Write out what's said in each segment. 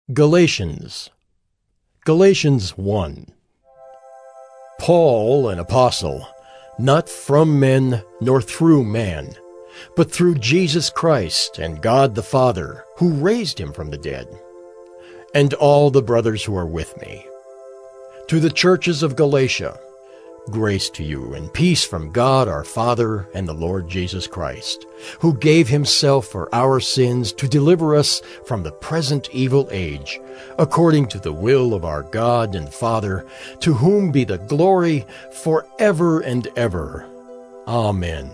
Galatians. Galatians 1. Paul, an apostle, not from men nor through man, but through Jesus Christ and God the Father, who raised him from the dead, and all the brothers who are with me. To the churches of Galatia, grace to you and peace from God our Father and the Lord Jesus Christ, who gave himself for our sins to deliver us from the present evil age, according to the will of our God and Father, to whom be the glory forever and ever. Amen.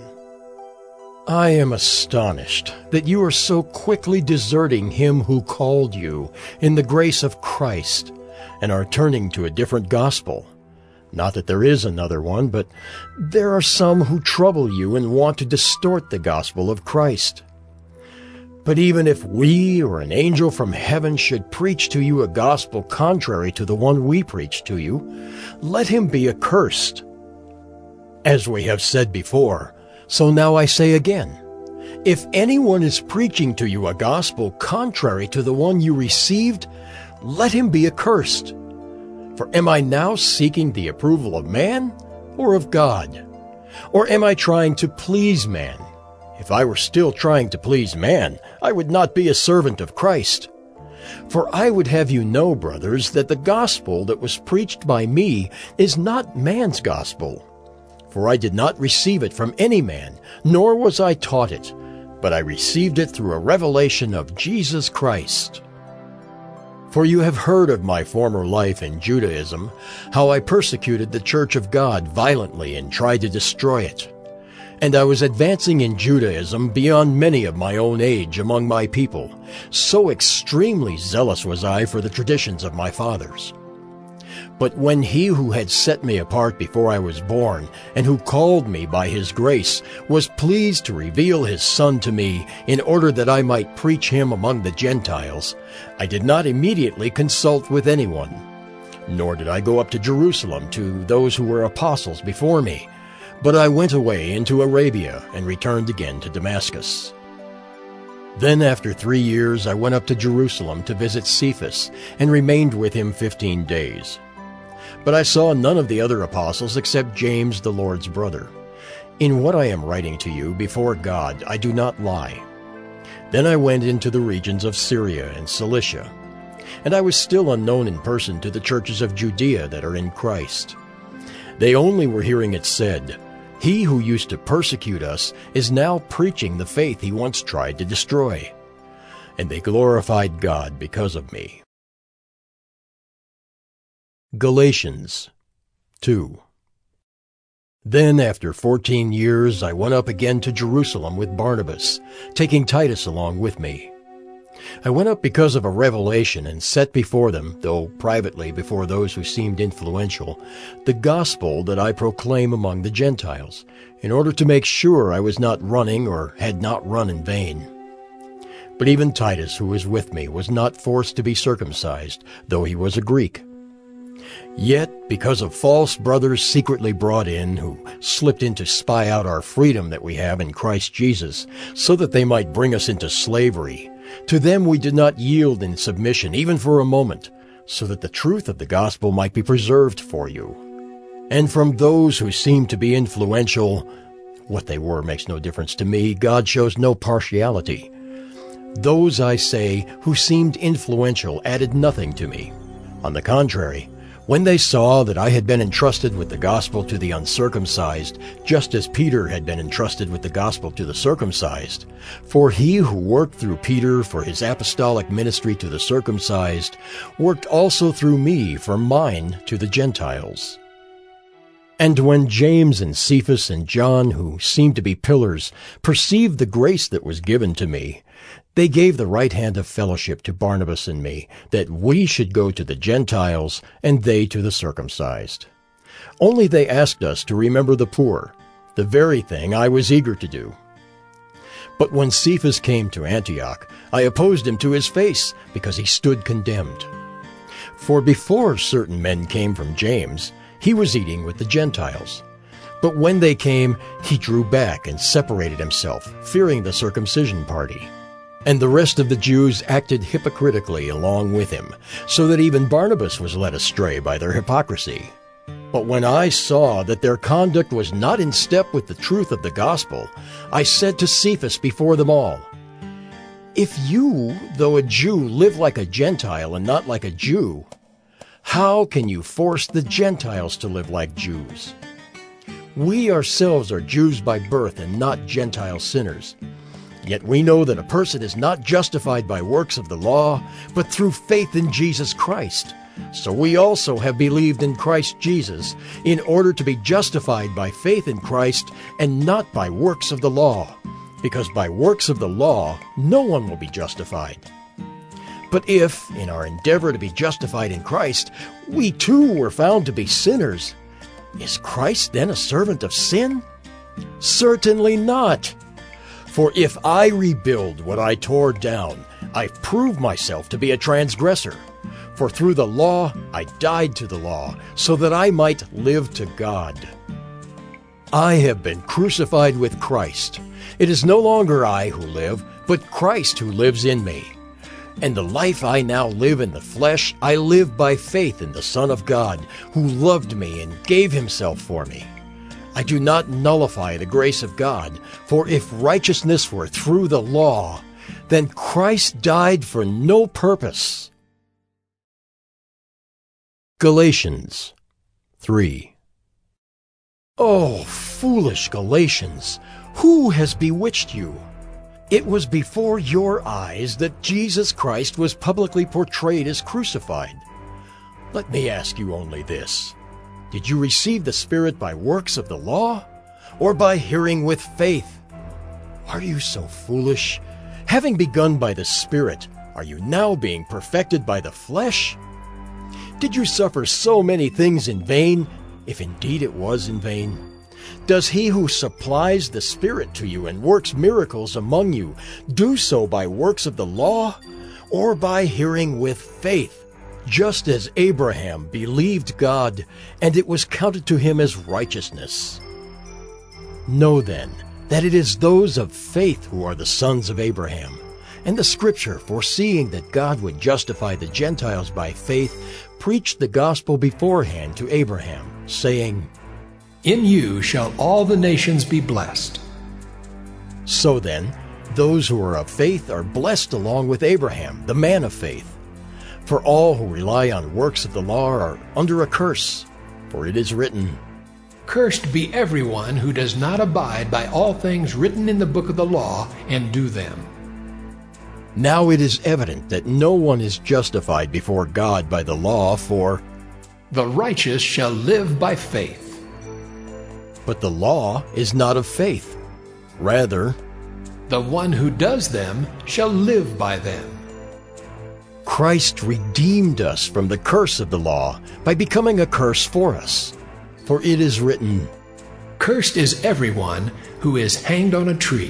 I am astonished that you are so quickly deserting him who called you in the grace of Christ, and are turning to a different gospel. Not that there is another one, but there are some who trouble you and want to distort the gospel of Christ. But even if we or an angel from heaven should preach to you a gospel contrary to the one we preach to you, let him be accursed. As we have said before, so now I say again, if anyone is preaching to you a gospel contrary to the one you received, let him be accursed. For am I now seeking the approval of man or of God? Or am I trying to please man? If I were still trying to please man, I would not be a servant of Christ. For I would have you know, brothers, that the gospel that was preached by me is not man's gospel. For I did not receive it from any man, nor was I taught it, but I received it through a revelation of Jesus Christ. For you have heard of my former life in Judaism, how I persecuted the church of God violently and tried to destroy it. And I was advancing in Judaism beyond many of my own age among my people. So extremely zealous was I for the traditions of my fathers. But when he who had set me apart before I was born, and who called me by his grace, was pleased to reveal his Son to me in order that I might preach him among the Gentiles, I did not immediately consult with anyone. Nor did I go up to Jerusalem to those who were apostles before me, but I went away into Arabia and returned again to Damascus. Then after 3 years I went up to Jerusalem to visit Cephas, and remained with him 15 days. But I saw none of the other apostles except James, the Lord's brother. In what I am writing to you before God, I do not lie. Then I went into the regions of Syria and Cilicia, and I was still unknown in person to the churches of Judea that are in Christ. They only were hearing it said, "He who used to persecute us is now preaching the faith he once tried to destroy." And they glorified God because of me. Galatians 2. Then after 14 years I went up again to Jerusalem with Barnabas, taking Titus along with me. I went up because of a revelation and set before them, though privately before those who seemed influential, the gospel that I proclaim among the Gentiles, in order to make sure I was not running or had not run in vain. But even Titus, who was with me, was not forced to be circumcised, though he was a Greek. Yet, because of false brothers secretly brought in, who slipped in to spy out our freedom that we have in Christ Jesus, so that they might bring us into slavery, to them we did not yield in submission, even for a moment, so that the truth of the gospel might be preserved for you. And from those who seemed to be influential, what they were makes no difference to me, God shows no partiality. Those, I say, who seemed influential added nothing to me. On the contrary, when they saw that I had been entrusted with the gospel to the uncircumcised, just as Peter had been entrusted with the gospel to the circumcised, for he who worked through Peter for his apostolic ministry to the circumcised, worked also through me for mine to the Gentiles. And when James and Cephas and John, who seemed to be pillars, perceived the grace that was given to me, they gave the right hand of fellowship to Barnabas and me, that we should go to the Gentiles, and they to the circumcised. Only they asked us to remember the poor, the very thing I was eager to do. But when Cephas came to Antioch, I opposed him to his face, because he stood condemned. For before certain men came from James, he was eating with the Gentiles. But when they came, he drew back and separated himself, fearing the circumcision party. And the rest of the Jews acted hypocritically along with him, so that even Barnabas was led astray by their hypocrisy. But when I saw that their conduct was not in step with the truth of the gospel, I said to Cephas before them all, "If you, though a Jew, live like a Gentile and not like a Jew, how can you force the Gentiles to live like Jews? We ourselves are Jews by birth and not Gentile sinners. Yet we know that a person is not justified by works of the law, but through faith in Jesus Christ. So we also have believed in Christ Jesus, in order to be justified by faith in Christ and not by works of the law, because by works of the law no one will be justified. But if, in our endeavor to be justified in Christ, we too were found to be sinners, is Christ then a servant of sin? Certainly not. For if I rebuild what I tore down, I prove myself to be a transgressor. For through the law I died to the law, so that I might live to God. I have been crucified with Christ. It is no longer I who live, but Christ who lives in me. And the life I now live in the flesh, I live by faith in the Son of God, who loved me and gave himself for me. I do not nullify the grace of God, for if righteousness were through the law, then Christ died for no purpose. Galatians 3. Oh, foolish Galatians, who has bewitched you? It was before your eyes that Jesus Christ was publicly portrayed as crucified. Let me ask you only this. Did you receive the Spirit by works of the law, or by hearing with faith? Are you so foolish? Having begun by the Spirit, are you now being perfected by the flesh? Did you suffer so many things in vain, if indeed it was in vain? Does he who supplies the Spirit to you and works miracles among you do so by works of the law, or by hearing with faith? Just as Abraham believed God, and it was counted to him as righteousness. Know then that it is those of faith who are the sons of Abraham. And the Scripture, foreseeing that God would justify the Gentiles by faith, preached the gospel beforehand to Abraham, saying, "In you shall all the nations be blessed." So then, those who are of faith are blessed along with Abraham, the man of faith. For all who rely on works of the law are under a curse, for it is written, "Cursed be everyone who does not abide by all things written in the book of the law and do them." Now it is evident that no one is justified before God by the law, for "The righteous shall live by faith." But the law is not of faith. Rather, "The one who does them shall live by them." Christ redeemed us from the curse of the law by becoming a curse for us. For it is written, "Cursed is everyone who is hanged on a tree."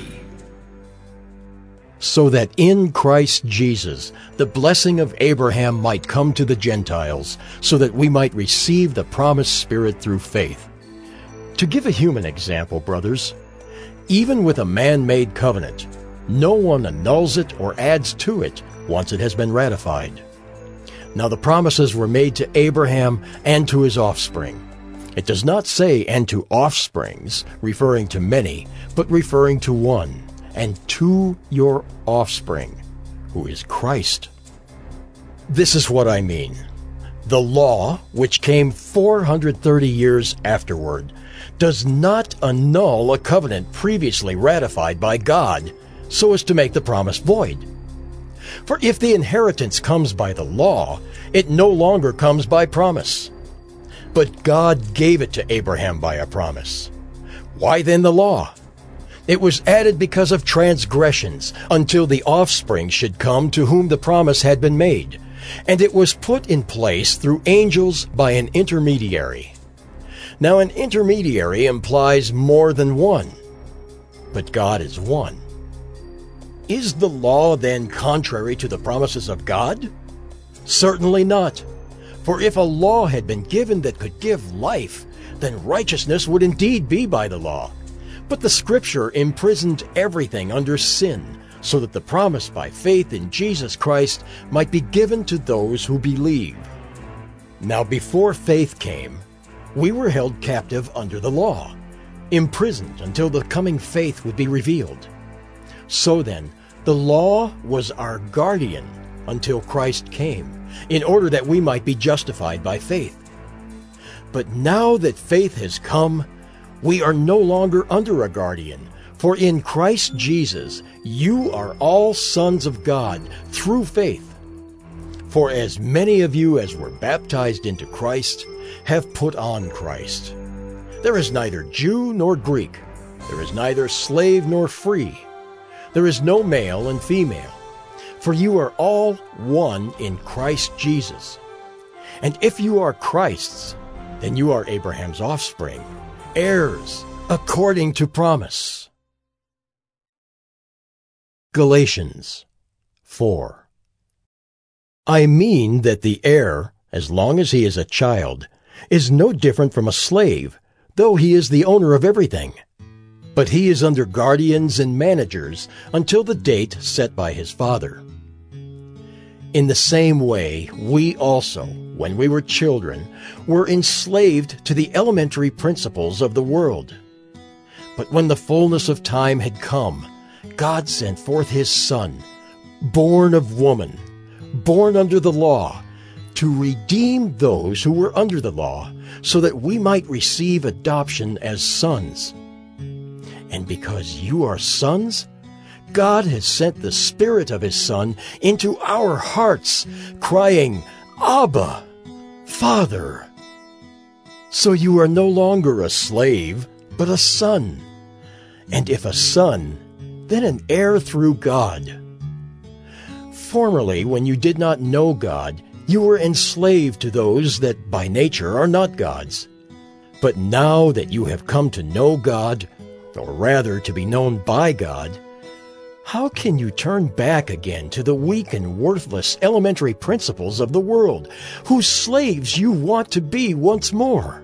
So that in Christ Jesus the blessing of Abraham might come to the Gentiles, so that we might receive the promised Spirit through faith. To give a human example, brothers, even with a man-made covenant, no one annuls it or adds to it once it has been ratified. Now the promises were made to Abraham and to his offspring. It does not say "and to offsprings," referring to many, but referring to one, "and to your offspring," who is Christ. This is what I mean. The law, which came 430 years afterward, does not annul a covenant previously ratified by God, so as to make the promise void. For if the inheritance comes by the law, it no longer comes by promise. But God gave it to Abraham by a promise. Why then the law? It was added because of transgressions, until the offspring should come to whom the promise had been made. And it was put in place through angels by an intermediary. Now an intermediary implies more than one, but God is one. Is the law then contrary to the promises of God? Certainly not. For if a law had been given that could give life, then righteousness would indeed be by the law. But the Scripture imprisoned everything under sin, so that the promise by faith in Jesus Christ might be given to those who believe. Now before faith came, we were held captive under the law, imprisoned until the coming faith would be revealed. So then, the law was our guardian until Christ came, in order that we might be justified by faith. But now that faith has come, we are no longer under a guardian, for in Christ Jesus you are all sons of God through faith. For as many of you as were baptized into Christ have put on Christ. There is neither Jew nor Greek, there is neither slave nor free, there is no male and female, for you are all one in Christ Jesus. And if you are Christ's, then you are Abraham's offspring, heirs according to promise. Galatians 4. I mean that the heir, as long as he is a child, is no different from a slave, though he is the owner of everything. But he is under guardians and managers until the date set by his father. In the same way, we also, when we were children, were enslaved to the elementary principles of the world. But when the fullness of time had come, God sent forth his Son, born of woman, born under the law, to redeem those who were under the law, so that we might receive adoption as sons. And because you are sons, God has sent the Spirit of his Son into our hearts, crying, Abba, Father. So you are no longer a slave, but a son. And if a son, then an heir through God. Formerly, when you did not know God, you were enslaved to those that by nature are not God's. But now that you have come to know God, or rather to be known by God, how can you turn back again to the weak and worthless elementary principles of the world, whose slaves you want to be once more?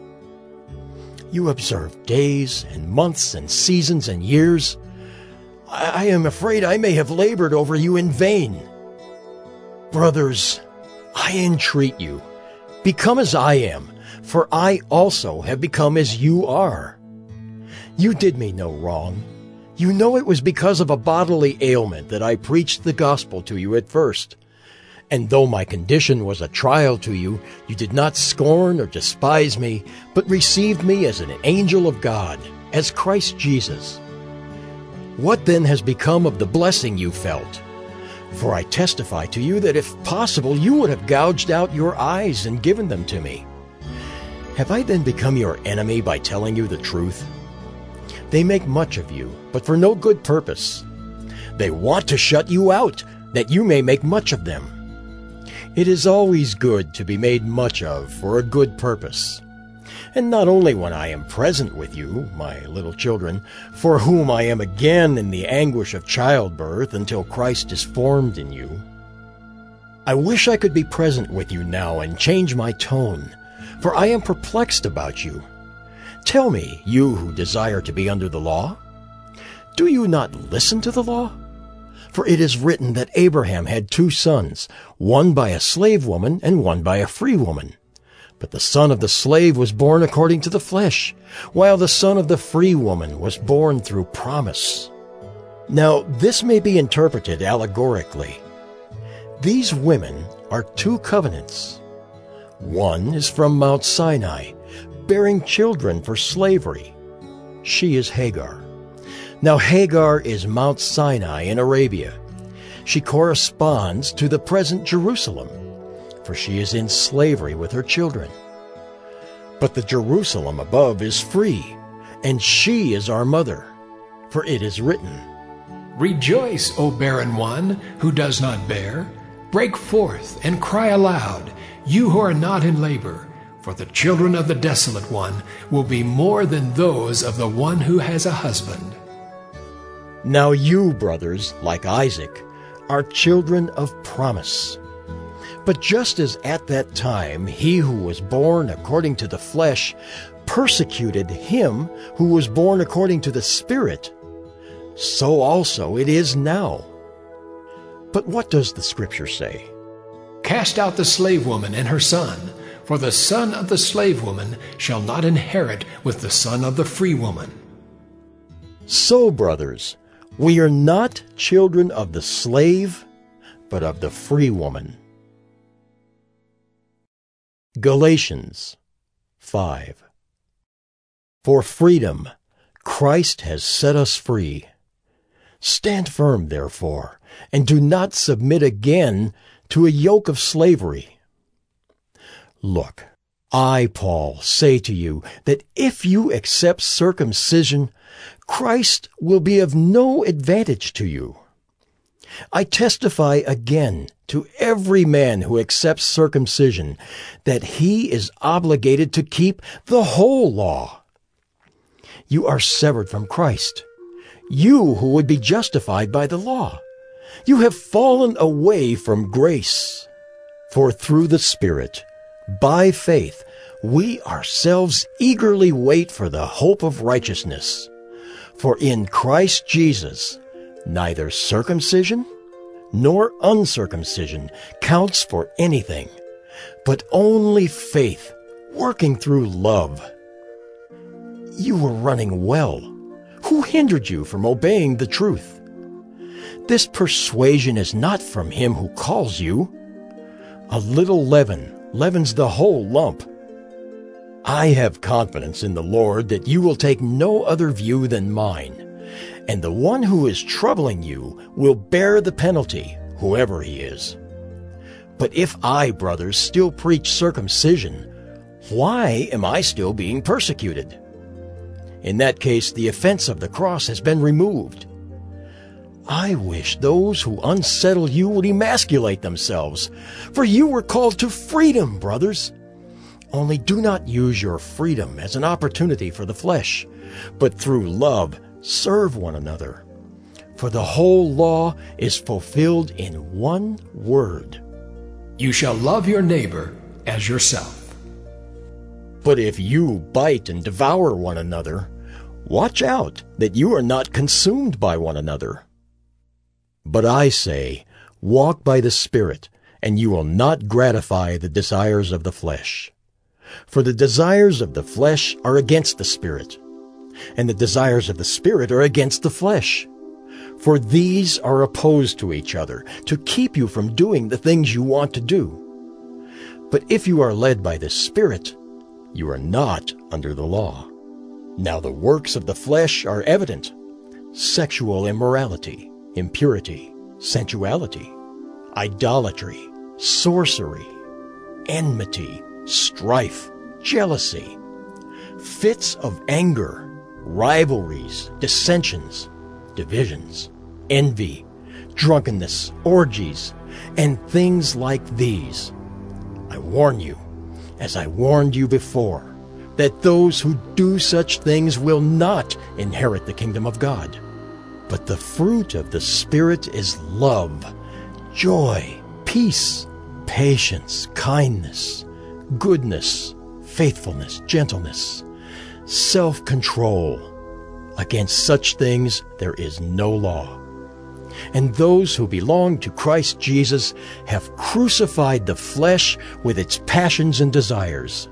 You observe days and months and seasons and years. I am afraid I may have labored over you in vain. Brothers, I entreat you, become as I am, for I also have become as you are. You did me no wrong. You know it was because of a bodily ailment that I preached the gospel to you at first. And though my condition was a trial to you, you did not scorn or despise me, but received me as an angel of God, as Christ Jesus. What then has become of the blessing you felt? For I testify to you that if possible you would have gouged out your eyes and given them to me. Have I then become your enemy by telling you the truth? They make much of you, but for no good purpose. They want to shut you out, that you may make much of them. It is always good to be made much of for a good purpose. And not only when I am present with you, my little children, for whom I am again in the anguish of childbirth until Christ is formed in you. I wish I could be present with you now and change my tone, for I am perplexed about you. Tell me, you who desire to be under the law, do you not listen to the law? For it is written that Abraham had 2 sons, one by a slave woman and one by a free woman. But the son of the slave was born according to the flesh, while the son of the free woman was born through promise. Now this may be interpreted allegorically. These women are 2 covenants. One is from Mount Sinai, bearing children for slavery. She is Hagar. Now Hagar is Mount Sinai in Arabia. She corresponds to the present Jerusalem, for she is in slavery with her children. But the Jerusalem above is free, and she is our mother, for it is written, Rejoice, O barren one who does not bear. Break forth and cry aloud, you who are not in labor. For the children of the desolate one will be more than those of the one who has a husband. Now you, brothers, like Isaac, are children of promise. But just as at that time he who was born according to the flesh persecuted him who was born according to the Spirit, so also it is now. But what does the Scripture say? Cast out the slave woman and her son, for the son of the slave woman shall not inherit with the son of the free woman. So, brothers, we are not children of the slave, but of the free woman. Galatians 5. For freedom, Christ has set us free. Stand firm, therefore, and do not submit again to a yoke of slavery. Look, I, Paul, say to you that if you accept circumcision, Christ will be of no advantage to you. I testify again to every man who accepts circumcision that he is obligated to keep the whole law. You are severed from Christ, you who would be justified by the law. You have fallen away from grace. For through the Spirit, by faith, we ourselves eagerly wait for the hope of righteousness. For in Christ Jesus, neither circumcision nor uncircumcision counts for anything, but only faith working through love. You were running well. Who hindered you from obeying the truth? This persuasion is not from him who calls you. A little leaven leavens the whole lump. I have confidence in the Lord that you will take no other view than mine, and the one who is troubling you will bear the penalty, whoever he is. But if I, brothers, still preach circumcision, why am I still being persecuted? In that case, the offense of the cross has been removed. I wish those who unsettle you would emasculate themselves, for you were called to freedom, brothers. Only do not use your freedom as an opportunity for the flesh, but through love serve one another. For the whole law is fulfilled in one word: You shall love your neighbor as yourself. But if you bite and devour one another, watch out that you are not consumed by one another. But I say, walk by the Spirit, and you will not gratify the desires of the flesh. For the desires of the flesh are against the Spirit, and the desires of the Spirit are against the flesh. For these are opposed to each other, to keep you from doing the things you want to do. But if you are led by the Spirit, you are not under the law. Now the works of the flesh are evident: sexual immorality, impurity, sensuality, idolatry, sorcery, enmity, strife, jealousy, fits of anger, rivalries, dissensions, divisions, envy, drunkenness, orgies, and things like these. I warn you, as I warned you before, that those who do such things will not inherit the kingdom of God. But the fruit of the Spirit is love, joy, peace, patience, kindness, goodness, faithfulness, gentleness, self-control. Against such things there is no law. And those who belong to Christ Jesus have crucified the flesh with its passions and desires.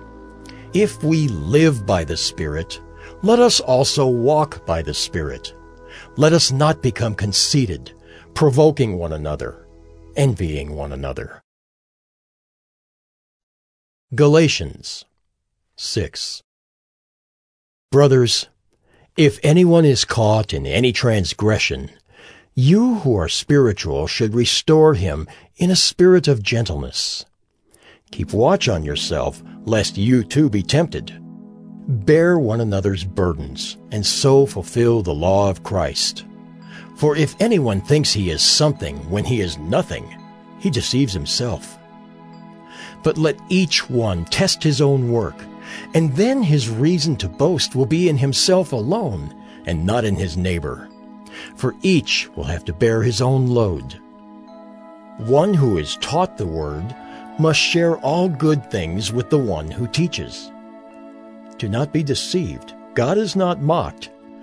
If we live by the Spirit, let us also walk by the Spirit. Let us not become conceited, provoking one another, envying one another. Galatians 6. Brothers, if anyone is caught in any transgression, you who are spiritual should restore him in a spirit of gentleness. Keep watch on yourself, lest you too be tempted. Bear one another's burdens, and so fulfill the law of Christ. For if anyone thinks he is something when he is nothing, he deceives himself. But let each one test his own work, and then his reason to boast will be in himself alone, and not in his neighbor. For each will have to bear his own load. One who is taught the word must share all good things with the one who teaches. Do not be deceived. God is not mocked.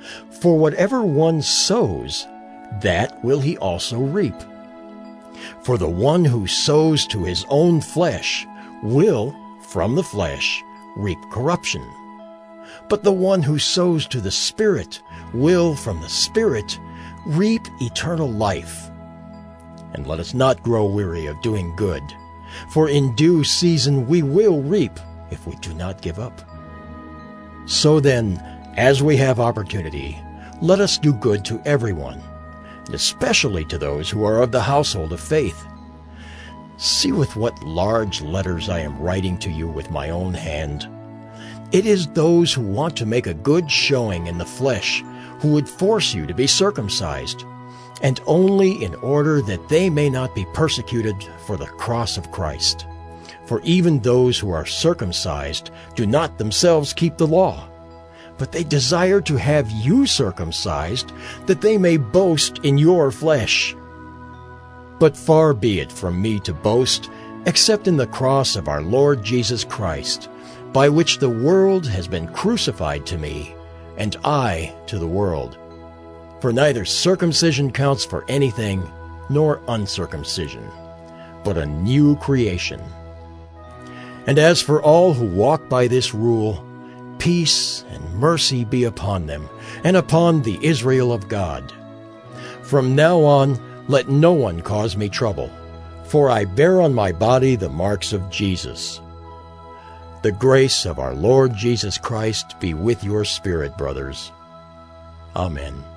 For whatever one sows, that will he also reap. For the one who sows to his own flesh will, from the flesh, reap corruption. But the one who sows to the Spirit will, from the Spirit, reap eternal life. And let us not grow weary of doing good, for in due season we will reap if we do not give up. So then, as we have opportunity, let us do good to everyone, and especially to those who are of the household of faith. See with what large letters I am writing to you with my own hand. It is those who want to make a good showing in the flesh who would force you to be circumcised, and only in order that they may not be persecuted for the cross of Christ. For even those who are circumcised do not themselves keep the law, but they desire to have you circumcised, that they may boast in your flesh. But far be it from me to boast, except in the cross of our Lord Jesus Christ, by which the world has been crucified to me, and I to the world. For neither circumcision counts for anything, nor uncircumcision, but a new creation. And as for all who walk by this rule, peace and mercy be upon them, and upon the Israel of God. From now on, let no one cause me trouble, for I bear on my body the marks of Jesus. The grace of our Lord Jesus Christ be with your spirit, brothers. Amen.